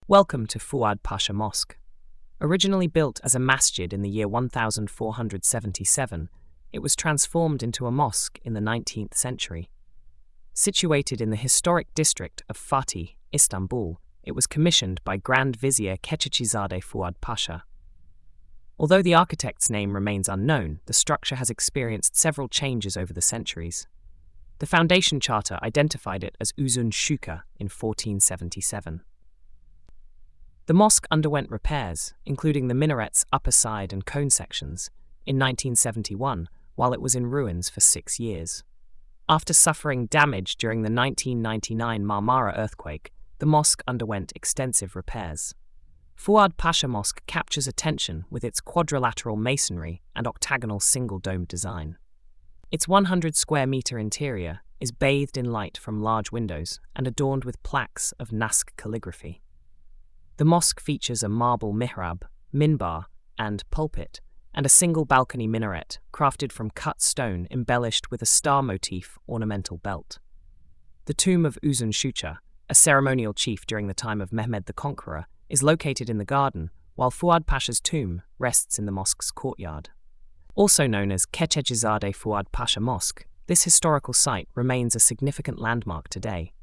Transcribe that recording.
Welcome to Fuad Pasha Mosque. Originally built as a masjid in the year 1477, it was transformed into a mosque in the 19th century. Situated in the historic district of Fatih, Istanbul, it was commissioned by Grand Vizier Kechechizade Fuad Pasha. Although the architect's name remains unknown, the structure has experienced several changes over the centuries. The foundation charter identified it as Uzun Shuka in 1477. The mosque underwent repairs, including the minaret's upper side and cone sections, in 1971, while it was in ruins for 6 years. After suffering damage during the 1999 Marmara earthquake, the mosque underwent extensive repairs. Fuad Pasha Mosque captures attention with its quadrilateral masonry and octagonal single-domed design. Its 100-square-meter interior is bathed in light from large windows and adorned with plaques of Naskh calligraphy. The mosque features a marble mihrab, minbar, and pulpit, and a single balcony minaret crafted from cut stone embellished with a star motif ornamental belt. The tomb of Uzun Shuka, a ceremonial chief during the time of Mehmed the Conqueror, is located in the garden, while Fuad Pasha's tomb rests in the mosque's courtyard. Also known as Kechechizade Fuad Pasha Mosque, this historical site remains a significant landmark today.